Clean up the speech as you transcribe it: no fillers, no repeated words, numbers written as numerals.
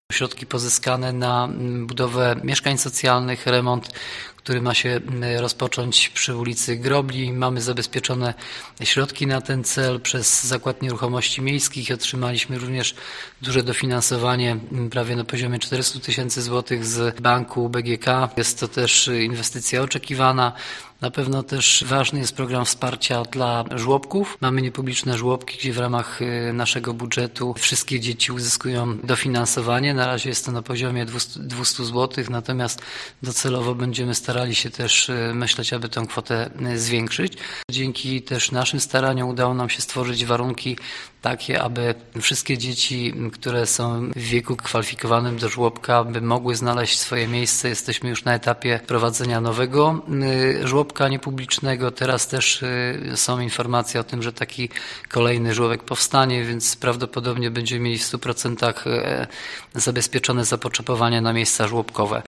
Środki pozyskane na budowę mieszkań socjalnych, remont, który ma się rozpocząć przy ulicy Grobli. Mamy zabezpieczone środki na ten cel przez Zakład Nieruchomości Miejskich. Otrzymaliśmy również duże dofinansowanie, prawie na poziomie 400 000 złotych z banku BGK. Jest to też inwestycja oczekiwana. Na pewno też ważny jest program wsparcia dla żłobków. Mamy niepubliczne żłobki, gdzie w ramach naszego budżetu wszystkie dzieci uzyskują dofinansowanie. Na razie jest to na poziomie 200 zł, natomiast docelowo będziemy starali się też myśleć, aby tę kwotę zwiększyć. Dzięki też naszym staraniom udało nam się stworzyć warunki takie, aby wszystkie dzieci, które są w wieku kwalifikowanym do żłobka, by mogły znaleźć swoje miejsce. Jesteśmy już na etapie prowadzenia nowego żłobka niepublicznego. Teraz też są informacje o tym, że taki kolejny żłobek powstanie, więc prawdopodobnie będziemy mieli w 100% zabezpieczone zapotrzebowanie na miejsca żłobkowe.